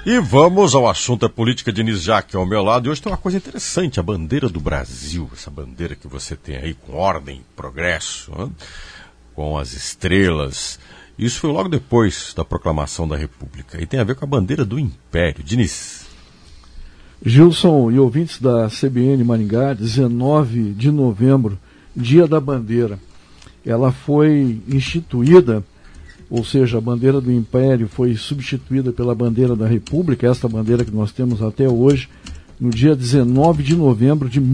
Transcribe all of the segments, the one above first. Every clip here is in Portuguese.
E vamos ao assunto da política. Diniz Jaque ao meu lado. E hoje tem uma coisa interessante, a bandeira do Brasil. Essa bandeira que você tem aí com ordem, progresso, né? Com as estrelas. Isso foi logo depois da proclamação da República. E tem a ver com a bandeira do Império. Diniz. Gilson e ouvintes da CBN Maringá, 19 de novembro, Dia da Bandeira. Ela foi instituída, ou seja, a bandeira do Império foi substituída pela bandeira da República, esta bandeira que nós temos até hoje, no dia 19 de novembro de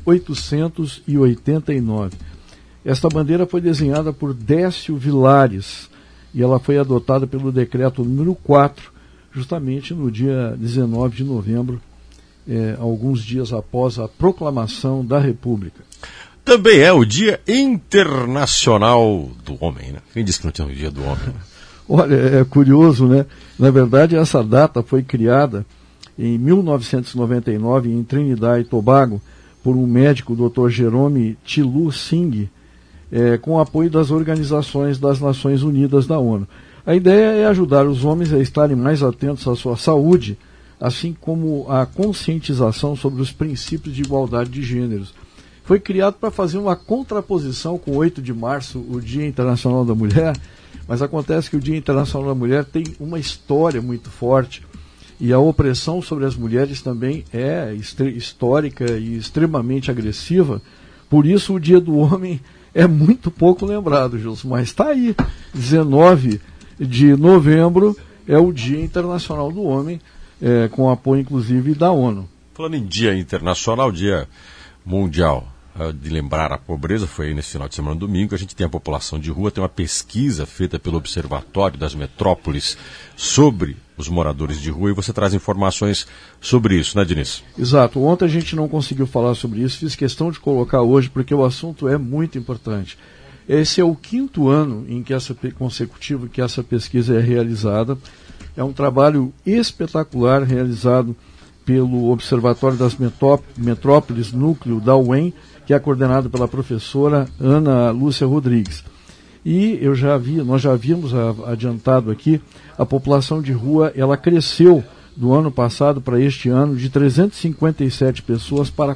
1889. Esta bandeira foi desenhada por Décio Vilares e ela foi adotada pelo decreto número 4, justamente no dia 19 de novembro, alguns dias após a proclamação da República. Também é o Dia Internacional do Homem, né? Quem disse que não tinha o Dia do Homem? Né? Olha, é curioso, né? Na verdade, essa data foi criada em 1999 em Trinidad e Tobago por um médico, o Dr. Jerome Tilu Singh, com o apoio das organizações das Nações Unidas da ONU. A ideia é ajudar os homens a estarem mais atentos à sua saúde, assim como a conscientização sobre os princípios de igualdade de gêneros. Foi criado para fazer uma contraposição com o 8 de março, o Dia Internacional da Mulher, mas acontece que o Dia Internacional da Mulher tem uma história muito forte e a opressão sobre as mulheres também é histórica e extremamente agressiva. Por isso o Dia do Homem é muito pouco lembrado, Gilson, mas está aí, 19 de novembro é o Dia Internacional do Homem, com apoio inclusive da ONU. Falando em Dia Internacional, Dia Mundial de lembrar a pobreza, foi aí nesse final de semana, domingo, a gente tem a população de rua, tem uma pesquisa feita pelo Observatório das Metrópoles sobre os moradores de rua e você traz informações sobre isso, né, Diniz? Exato, ontem a gente não conseguiu falar sobre isso, fiz questão de colocar hoje porque o assunto é muito importante. Esse é o 5º ano consecutivo que essa pesquisa é realizada, é um trabalho espetacular realizado pelo Observatório das Metrópoles, núcleo da UEM, que é coordenado pela professora Ana Lúcia Rodrigues. E nós já havíamos adiantado aqui, a população de rua ela cresceu do ano passado para este ano de 357 pessoas para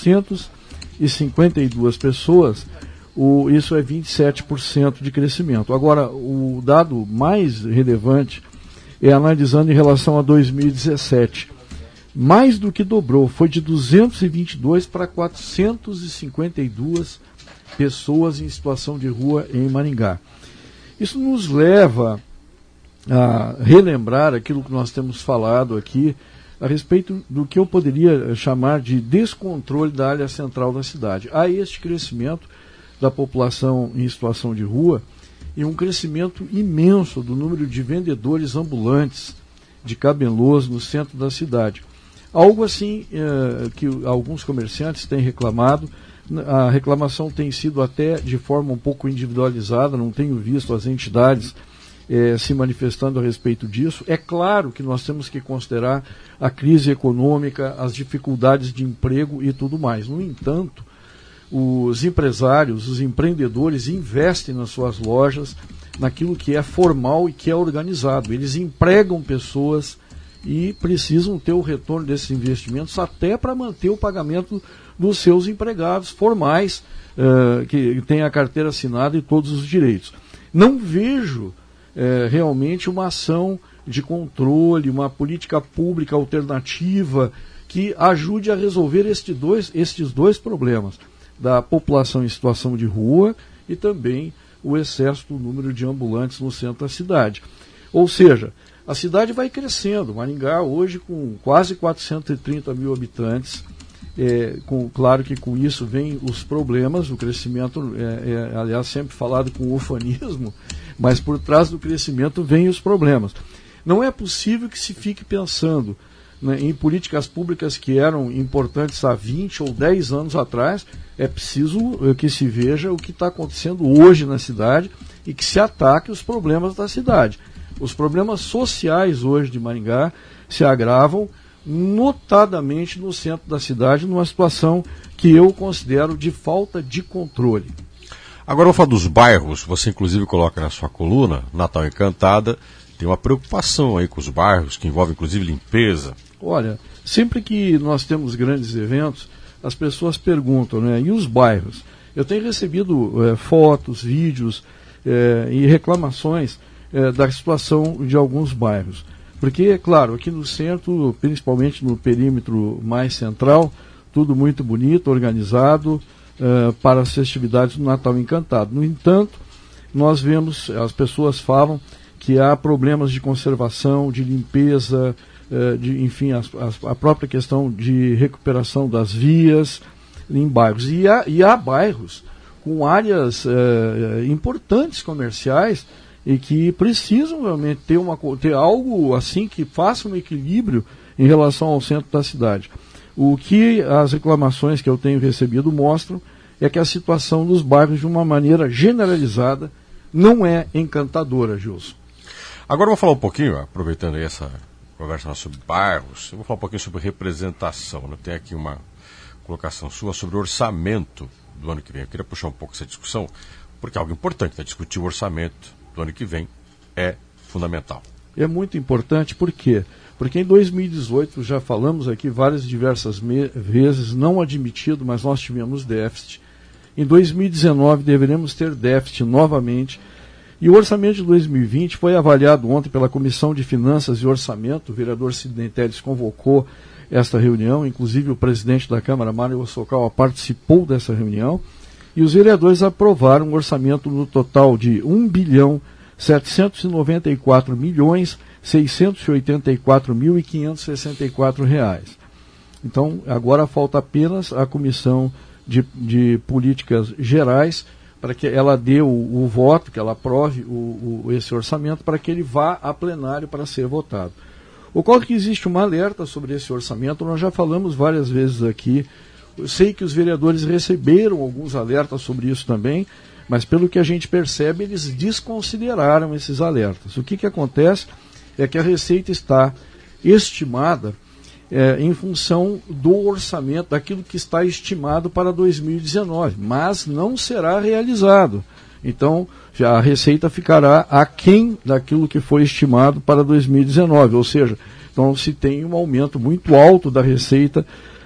452 pessoas, isso é 27% de crescimento. Agora, o dado mais relevante é analisando em relação a 2017. Mais do que dobrou, foi de 222 para 452 pessoas em situação de rua em Maringá. Isso nos leva a relembrar aquilo que nós temos falado aqui a respeito do que eu poderia chamar de descontrole da área central da cidade. Há este crescimento da população em situação de rua e um crescimento imenso do número de vendedores ambulantes de camelôs no centro da cidade. Algo assim que alguns comerciantes têm reclamado, a reclamação tem sido até de forma um pouco individualizada, não tenho visto as entidades se manifestando a respeito disso. É claro que nós temos que considerar a crise econômica, as dificuldades de emprego e tudo mais. No entanto, os empresários, os empreendedores investem nas suas lojas naquilo que é formal e que é organizado. Eles empregam pessoas e precisam ter o retorno desses investimentos até para manter o pagamento dos seus empregados formais, que têm a carteira assinada e todos os direitos. Não vejo realmente uma ação de controle, uma política pública alternativa que ajude a resolver estes dois problemas, da população em situação de rua e também o excesso do número de ambulantes no centro da cidade. Ou seja, a cidade vai crescendo. Maringá hoje com quase 430 mil habitantes. Claro que com isso vem os problemas. O crescimento aliás, sempre falado com ufanismo, mas por trás do crescimento vem os problemas. Não é possível que se fique pensando em políticas públicas que eram importantes há 20 ou 10 anos atrás. É preciso que se veja o que está acontecendo hoje na cidade e que se ataque os problemas da cidade. Os problemas sociais hoje de Maringá se agravam notadamente no centro da cidade, numa situação que eu considero de falta de controle. Agora eu vou falar dos bairros, você inclusive coloca na sua coluna, Natal Encantada, tem uma preocupação aí com os bairros, que envolve inclusive limpeza. Olha, sempre que nós temos grandes eventos, as pessoas perguntam, né, e os bairros? Eu tenho recebido fotos, vídeos e reclamações da situação de alguns bairros. Porque, é claro, aqui no centro, principalmente no perímetro mais central, tudo muito bonito, organizado para as festividades do Natal Encantado. No entanto, nós vemos, as pessoas falam que há problemas de conservação, de limpeza, enfim, a própria questão de recuperação das vias em bairros. E há bairros com áreas importantes comerciais e que precisam realmente ter algo assim que faça um equilíbrio em relação ao centro da cidade. O que as reclamações que eu tenho recebido mostram é que a situação dos bairros, de uma maneira generalizada, não é encantadora, Gilson. Agora eu vou falar um pouquinho, aproveitando aí essa conversa sobre bairros, eu vou falar um pouquinho sobre representação. Eu tenho aqui uma colocação sua sobre o orçamento do ano que vem. Eu queria puxar um pouco essa discussão, porque é algo importante, né? Discutir o orçamento do ano que vem é fundamental. É muito importante, por quê? Porque em 2018, já falamos aqui diversas vezes, não admitido, mas nós tivemos déficit. Em 2019 deveremos ter déficit novamente. E o orçamento de 2020 foi avaliado ontem pela Comissão de Finanças e Orçamento. O vereador Sidney Telles convocou esta reunião, inclusive o presidente da Câmara, Mário Ossokawa, participou dessa reunião. E os vereadores aprovaram um orçamento no total de R$ 1.794.684.564. Então, agora falta apenas a Comissão de Políticas Gerais para que ela dê o voto, que ela aprove esse orçamento, para que ele vá a plenário para ser votado. Ocorre que existe uma alerta sobre esse orçamento, nós já falamos várias vezes aqui. Eu sei que os vereadores receberam alguns alertas sobre isso também, mas pelo que a gente percebe, eles desconsideraram esses alertas. O que acontece é que a Receita está estimada em função do orçamento, daquilo que está estimado para 2019, mas não será realizado. Então, a Receita ficará aquém daquilo que foi estimado para 2019, ou seja, então se tem um aumento muito alto da Receita,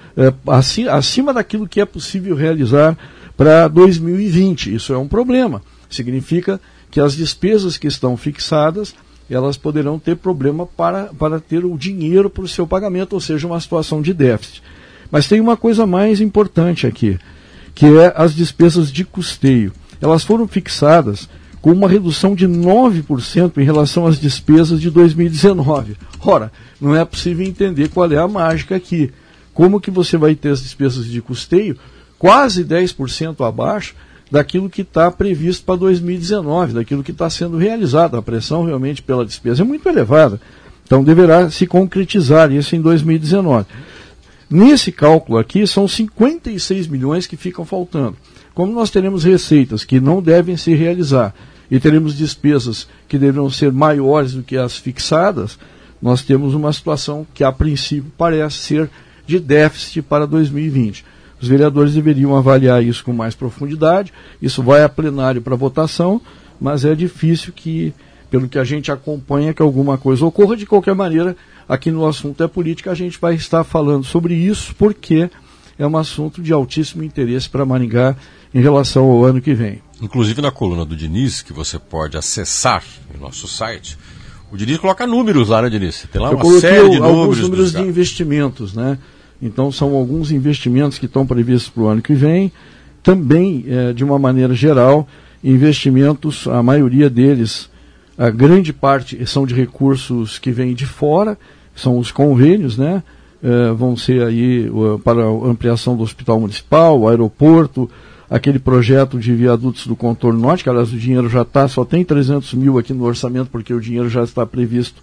acima daquilo que é possível realizar para 2020. Isso é um problema. Significa que as despesas que estão fixadas, elas poderão ter problema para ter o dinheiro para o seu pagamento, ou seja, uma situação de déficit. Mas tem uma coisa mais importante aqui, que é as despesas de custeio. Elas foram fixadas com uma redução de 9% em relação às despesas de 2019. Ora, não é possível entender qual é a mágica aqui. Como que você vai ter as despesas de custeio quase 10% abaixo daquilo que está previsto para 2019, daquilo que está sendo realizado. A pressão realmente pela despesa é muito elevada. Então deverá se concretizar isso em 2019. Nesse cálculo aqui, são 56 milhões que ficam faltando. Como nós teremos receitas que não devem se realizar e teremos despesas que deverão ser maiores do que as fixadas, nós temos uma situação que a princípio parece ser de déficit para 2020. Os vereadores deveriam avaliar isso com mais profundidade. Isso vai a plenário para votação, mas é difícil que, pelo que a gente acompanha, que alguma coisa ocorra. De qualquer maneira, aqui no Assunto é Política, a gente vai estar falando sobre isso, porque é um assunto de altíssimo interesse para Maringá em relação ao ano que vem. Inclusive na coluna do Diniz, que você pode acessar no nosso site, o Diniz coloca números lá, né, Diniz? Tem lá uma série de alguns números de investimentos, né? Então são alguns investimentos que estão previstos para o ano que vem. Também, de uma maneira geral, investimentos, a maioria deles, a grande parte são de recursos que vêm de fora, são os convênios, né? Vão ser aí para a ampliação do Hospital Municipal, o aeroporto, aquele projeto de viadutos do contorno norte, que aliás o dinheiro já está, só tem 300 mil aqui no orçamento, porque o dinheiro já está previsto,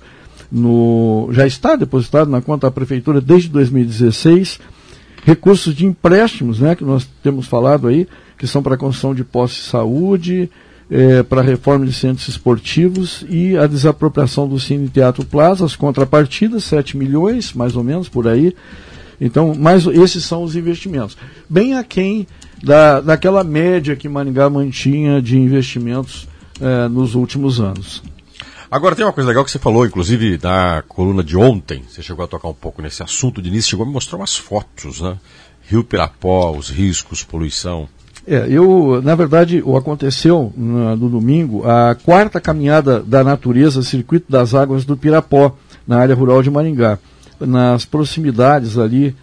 já está depositado na conta da Prefeitura desde 2016, recursos de empréstimos, né, que nós temos falado aí, que são para a construção de postos de saúde, para a reforma de centros esportivos e a desapropriação do Cine Teatro Plaza, as contrapartidas, 7 milhões, mais ou menos, por aí. Então, esses são os investimentos. Bem aquém daquela média que Maringá mantinha de investimentos nos últimos anos. Agora tem uma coisa legal que você falou, inclusive na coluna de ontem, você chegou a tocar um pouco nesse assunto, o Diniz chegou a me mostrar umas fotos, né? Rio Pirapó, os riscos, poluição. Na verdade, aconteceu no domingo a 4ª caminhada da natureza, Circuito das Águas do Pirapó, na área rural de Maringá, nas proximidades ali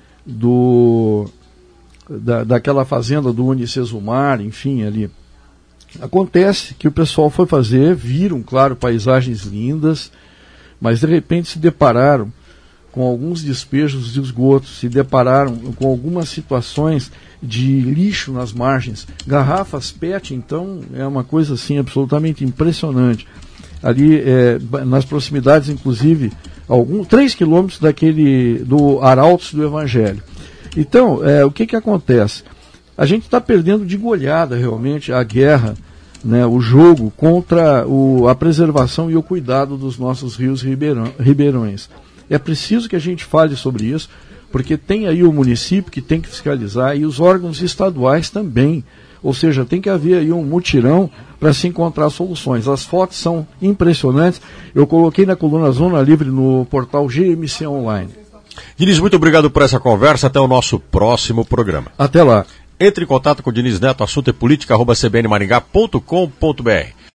daquela fazenda do Unicesumar, enfim, ali. Acontece que o pessoal foi fazer, viram, claro, paisagens lindas, mas de repente se depararam com alguns despejos de esgotos, se depararam com algumas situações de lixo nas margens. Garrafas PET, então, é uma coisa assim absolutamente impressionante. Ali, nas proximidades, inclusive, 3 quilômetros do Arautos do Evangelho. Então, o que acontece? A gente está perdendo de goleada, realmente, a guerra, né, o jogo contra a preservação e o cuidado dos nossos rios e ribeirões. É preciso que a gente fale sobre isso, porque tem aí o município que tem que fiscalizar e os órgãos estaduais também. Ou seja, tem que haver aí um mutirão para se encontrar soluções. As fotos são impressionantes. Eu coloquei na coluna Zona Livre no portal GMC Online. Diniz, muito obrigado por essa conversa. Até o nosso próximo programa. Até lá. Entre em contato com o Diniz Neto, assunto é política@cbnmaringá.com.br.